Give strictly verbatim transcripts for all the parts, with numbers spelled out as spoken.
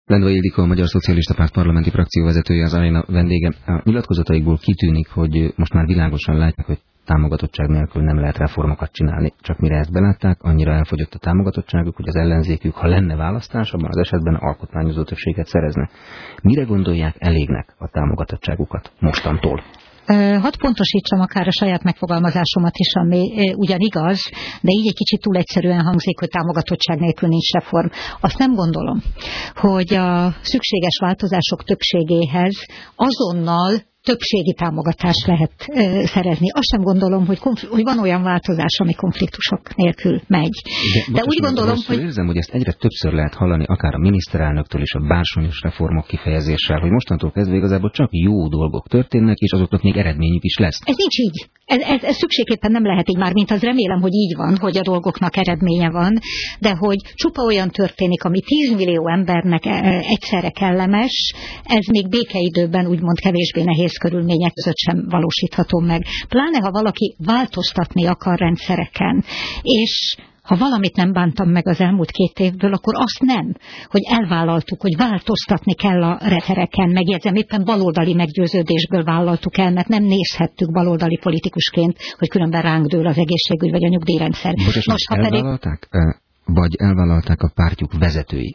Lendvai Ildikó, a Magyar Szocialista Párt parlamenti frakcióvezetője, az Aréna vendége. A nyilatkozataikból kitűnik, hogy most már világosan látják, hogy támogatottság nélkül nem lehet reformokat csinálni. Csak mire ezt belátták, annyira elfogyott a támogatottságuk, hogy az ellenzékük, ha lenne választás, abban az esetben alkotmányozó többséget szerezne. Mire gondolják elégnek a támogatottságukat mostantól? Hadd pontosítsam akár a saját megfogalmazásomat is, ami ugyan igaz, de így egy kicsit túl egyszerűen hangzik, hogy támogatottság nélkül nincs reform. Azt nem gondolom, hogy a szükséges változások többségéhez azonnal többségi támogatást lehet ö, szerezni. Azt sem gondolom, hogy, konfl- hogy van olyan változás, ami konfliktusok nélkül megy. De, De úgy gondolom, hogy... érzem, hogy ezt egyre többször lehet hallani, akár a miniszterelnöktől is a bársonyos reformok kifejezéssel, hogy mostantól kezdve igazából csak jó dolgok történnek, és azoknak még eredményük is lesz. Ez nincs így. Ez, ez, ez szükségképpen nem lehet így, már mint az remélem, hogy így van, hogy a dolgoknak eredménye van, de hogy csupa olyan történik, ami tíz millió embernek egyszerre kellemes, ez még békeidőben úgymond kevésbé nehéz körülmények között sem valósítható meg. Pláne, ha valaki változtatni akar rendszereken, és ha valamit nem bántam meg az elmúlt két évből, akkor azt nem, hogy elvállaltuk, hogy változtatni kell a rendszereken. Megjegyzem, éppen baloldali meggyőződésből vállaltuk el, mert nem nézhettük baloldali politikusként, hogy különben ránk dől az egészségügy vagy a nyugdíjrendszer. Most, Most ha elvállalták, pedig... vagy elvállalták a pártjuk vezetői?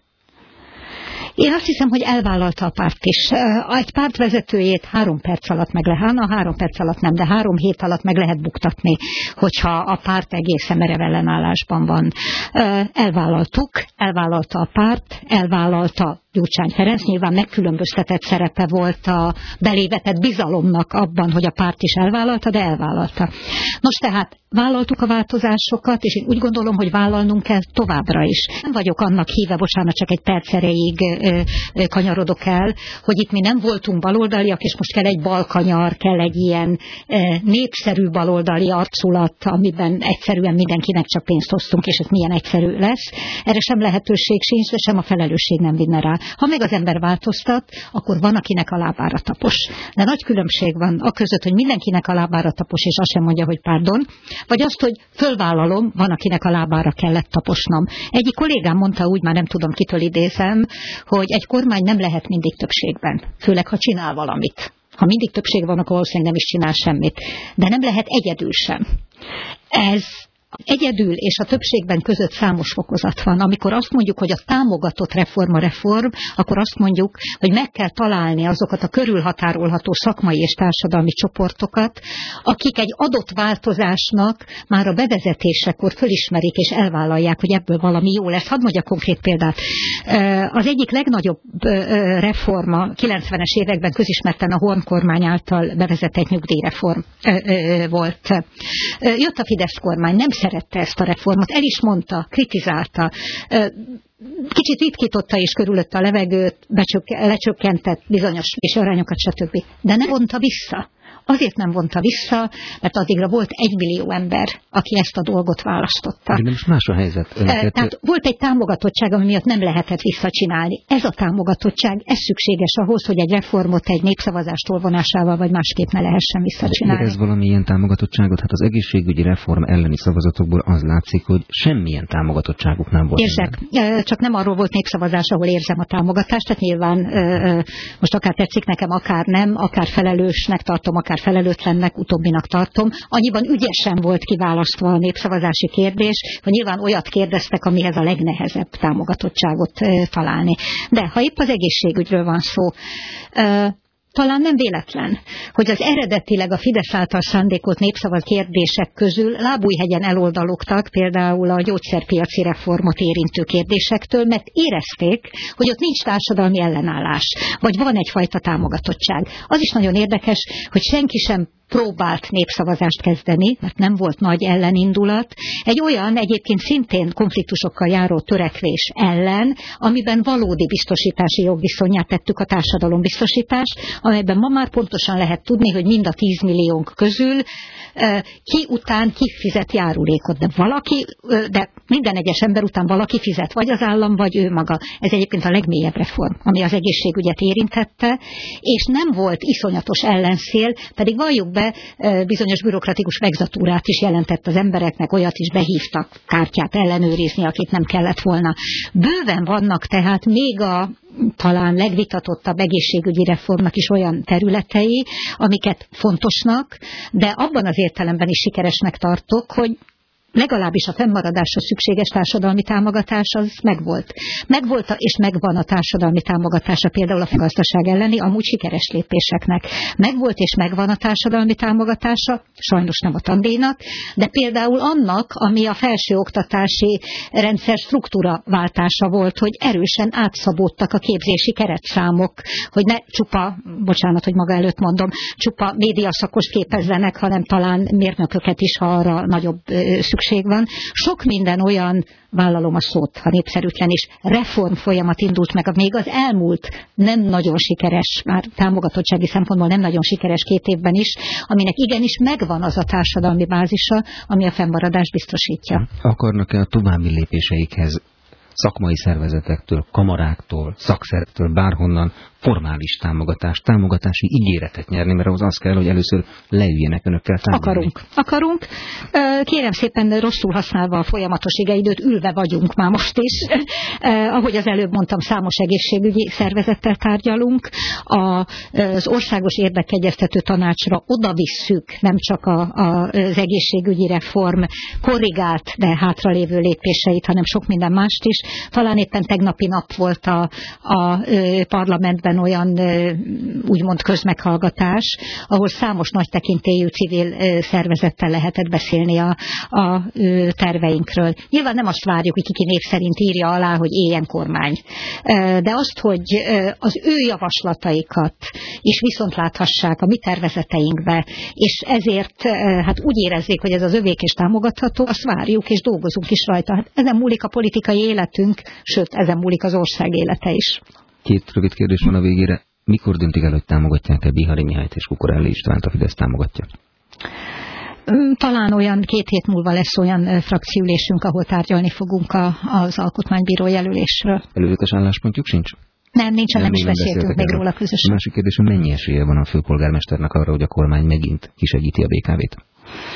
Én azt hiszem, hogy elvállalta a párt is. Egy párt vezetőjét három perc alatt meg lehet, na három perc alatt nem, de három hét alatt meg lehet buktatni, hogyha a párt egészen merev ellenállásban van. Elvállaltuk, elvállalta a párt, elvállalta Gyurcsány Ferenc, nyilván megkülönböztetett szerepe volt a belévetett bizalomnak abban, hogy a párt is elvállalta, de elvállalta. Nos, tehát vállaltuk a változásokat, és én úgy gondolom, hogy vállalnunk kell továbbra is. Nem vagyok annak híve, bocsánat, csak egy perc erejéig ö, ö, kanyarodok el, hogy itt mi nem voltunk baloldaliak, és most kell egy balkanyar, kell egy ilyen ö, népszerű baloldali arculat, amiben egyszerűen mindenkinek csak pénzt osztunk, és ez milyen egyszerű lesz. Erre sem lehetőség sincs, de sem a felelősség nem vinne rá. Ha meg az ember változtat, akkor van, akinek a lábára tapos. De nagy különbség van a között, hogy mindenkinek a lábára tapos, és azt sem mondja, hogy pardon, vagy azt, hogy fölvállalom, van, akinek a lábára kellett taposnom. Egyik kollégám mondta úgy, már nem tudom, kitől idézem, hogy egy kormány nem lehet mindig többségben, főleg ha csinál valamit. Ha mindig többség van, akkor valószínűleg nem is csinál semmit. De nem lehet egyedül sem. Ez egyedül és a többségben között számos fokozat van. Amikor azt mondjuk, hogy a támogatott reform a reform, akkor azt mondjuk, hogy meg kell találni azokat a körülhatárolható szakmai és társadalmi csoportokat, akik egy adott változásnak már a bevezetésekor fölismerik és elvállalják, hogy ebből valami jó lesz. Hadd mondjak konkrét példát. Az egyik legnagyobb reforma kilencvenes években közismerten a Horn kormány által bevezetett nyugdíjreform volt. Jött a Fidesz kormány, nem szerette ezt a reformot, el is mondta, kritizálta, kicsit ritkította és körülötte a levegőt, lecsökkentett bizonyos és arányokat, stb. De nem vonta vissza. Azért nem vonta vissza, mert addigra volt egy millió ember, aki ezt a dolgot választotta. De most más a helyzet. Önöket... Tehát volt egy támogatottság, ami miatt nem lehetett visszacsinálni. Ez a támogatottság, ez szükséges ahhoz, hogy egy reformot egy népszavazást tolvonásával vagy másképp ne lehessen visszacsinálni. De ez valamilyen támogatottságot? Hát az egészségügyi reform elleni szavazatokból az látszik, hogy semmilyen támogatottságuk nem volt. Érzek. Ennek. Csak nem arról volt népszavazás, ahol érzem a támogatást, tehát nyilván most akár tetszik nekem, akár nem, akár felelősnek tartom, akár felelőtlennek, utóbbinak tartom. Annyiban ügyesen volt kiválasztva a népszavazási kérdés, hogy nyilván olyat kérdeztek, amihez a legnehezebb támogatottságot e, találni. De ha épp az egészségügyről van szó, e, talán nem véletlen, hogy az eredetileg a Fidesz által szándékolt népszavaz kérdések közül lábújhegyen eloldalogtak például a gyógyszerpiaci reformot érintő kérdésektől, mert érezték, hogy ott nincs társadalmi ellenállás, vagy van egyfajta támogatottság. Az is nagyon érdekes, hogy senki sem próbált népszavazást kezdeni, mert nem volt nagy ellenindulat, egy olyan egyébként szintén konfliktusokkal járó törekvés ellen, amiben valódi biztosítási jogviszonyát tettük a társadalombiztosítást, amelyben ma már pontosan lehet tudni, hogy mind a tíz milliónk közül ki után ki fizet járulékot, de valaki, de minden egyes ember után valaki fizet, vagy az állam, vagy ő maga. Ez egyébként a legmélyebb reform, ami az egészségügyet érintette, és nem volt iszonyatos ellenszél, pedig valljuk be, de bizonyos bürokratikus vegzatúrát is jelentett az embereknek, olyat is behívtak kártyát ellenőrizni, akit nem kellett volna. Bőven vannak tehát még a talán legvitatottabb egészségügyi reformnak is olyan területei, amiket fontosnak, de abban az értelemben is sikeresnek tartok, hogy legalábbis a fennmaradásra szükséges társadalmi támogatás az megvolt. Megvolt és megvan a társadalmi támogatása például a gazdaság elleni, amúgy sikeres lépéseknek. Megvolt és megvan a társadalmi támogatása, sajnos nem a tandíjnak, de például annak, ami a felsőoktatási rendszer struktúra váltása volt, hogy erősen átszabódtak a képzési keretszámok, hogy ne csupa, bocsánat, hogy maga előtt mondom, csupa médiaszakost képezzenek, hanem talán mérnököket is, ha arra nagyobb szükség van. Sok minden olyan, vállalom a szót, ha népszerűtlen is, reform folyamat indult meg, még az elmúlt nem nagyon sikeres, már támogatottsági szempontból nem nagyon sikeres két évben is, aminek igenis megvan az a társadalmi bázisa, ami a fennmaradást biztosítja. Akarnak-e a további lépéseikhez szakmai szervezetektől, kamaráktól, szakszervektől, bárhonnan formális támogatást, támogatási ígéretet nyerni, mert ahhoz az kell, hogy először leüljenek önökkel tárgyalni. Akarunk. Akarunk. Kérem szépen, rosszul használva a folyamatos igeidőt, ülve vagyunk már most is. Ahogy az előbb mondtam, számos egészségügyi szervezettel tárgyalunk. Az Országos Érdekegyeztető Tanácsra oda visszük nem csak a, a, az egészségügyi reform korrigált, de hátralévő lépéseit, hanem sok minden mást is. Talán éppen tegnapi nap volt a, a parlamentben olyan úgymond közmeghallgatás, ahol számos nagy tekintélyű civil szervezettel lehetett beszélni a, a terveinkről. Nyilván nem azt várjuk, hogy kiki név szerint írja alá, hogy éljen kormány. De azt, hogy az ő javaslataikat is viszont láthassák a mi tervezeteinkbe, és ezért hát úgy érezzék, hogy ez az övék és támogatható, azt várjuk és dolgozunk is rajta. Hát ezen múlik a politikai életünk, sőt, ezen múlik az ország élete is. Két rövid kérdés van a végére. Mikor döntik el, hogy támogatják-e Bihari Mihályt és Kukorelli Istvánt, a Fidesz támogatja? Talán olyan két hét múlva lesz olyan frakciülésünk, ahol tárgyalni fogunk a, az alkotmánybíró jelölésről. Előzetes álláspontjuk sincs? Nem, nincsen, nem, nem is beszéltünk még róla közösen. A másik kérdés, mennyi esélye van a főpolgármesternek arra, hogy a kormány megint kisegíti a bé ká vét?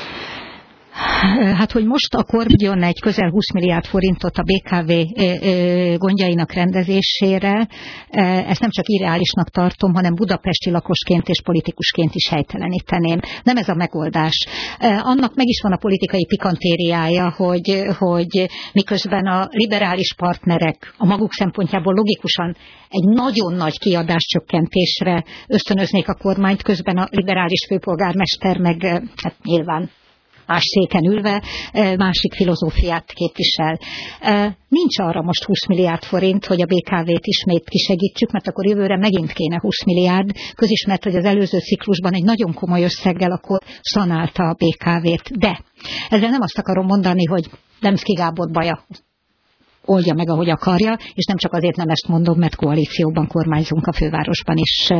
Hát, hogy most akkor adjon egy közel húsz milliárd forintot a bé ká vé gondjainak rendezésére, ezt nem csak irreálisnak tartom, hanem budapesti lakosként és politikusként is helyteleníteném. Nem ez a megoldás. Annak meg is van a politikai pikantériája, hogy, hogy miközben a liberális partnerek a maguk szempontjából logikusan egy nagyon nagy kiadáscsökkentésre ösztönöznék a kormányt, közben a liberális főpolgármester meg hát nyilván más széken ülve, másik filozófiát képvisel. Nincs arra most húsz milliárd forint, hogy a bé ká vét ismét kisegítsük, mert akkor jövőre megint kéne húsz milliárd. Közismert, hogy az előző ciklusban egy nagyon komoly összeggel akkor szanálta a bé ká vét. De ezzel nem azt akarom mondani, hogy Demszky Gábor baja oldja meg, ahogy akarja, és nem csak azért nem ezt mondom, mert koalícióban kormányzunk a fővárosban is.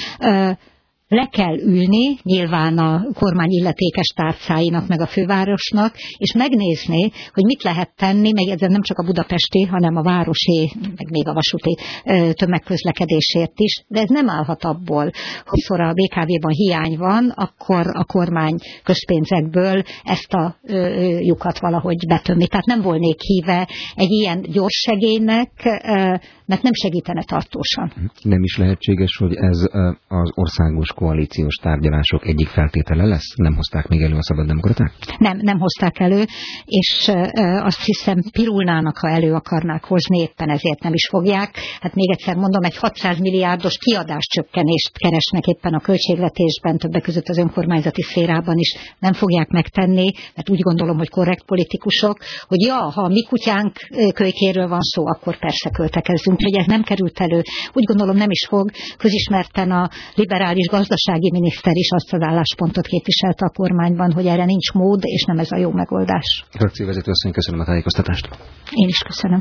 Le kell ülni, nyilván a kormány illetékes tárcáinak, meg a fővárosnak, és megnézni, hogy mit lehet tenni, meg ez nem csak a budapesti, hanem a városi, meg még a vasúti tömegközlekedésért is, de ez nem állhat abból, hogy szor a bé ká véban hiány van, akkor a kormány közpénzekből ezt a lyukat valahogy betömni. Tehát nem volnék híve egy ilyen gyors segélynek, mert nem segítene tartósan. Nem is lehetséges, hogy ez az országos koalíciós tárgyalások egyik feltétele lesz? Nem hozták még elő a szabaddemokraták? Nem, nem hozták elő, és azt hiszem pirulnának, ha elő akarnák hozni, éppen ezért nem is fogják. Hát még egyszer mondom, egy hatszáz milliárdos kiadáscsökkenést keresnek éppen a költségvetésben, többek között az önkormányzati szférában is nem fogják megtenni, mert úgy gondolom, hogy korrekt politikusok, hogy ja, ha a mi kutyánk kölykéről van szó, akkor persze költekezzünk, hogy ez nem került elő. Úgy gondolom nem is fog. Közismerten a liberális gazdasági miniszter is azt az álláspontot képviselte a kormányban, hogy erre nincs mód, és nem ez a jó megoldás. Frakcióvezető asszony, köszönöm a tájékoztatást. Én is köszönöm.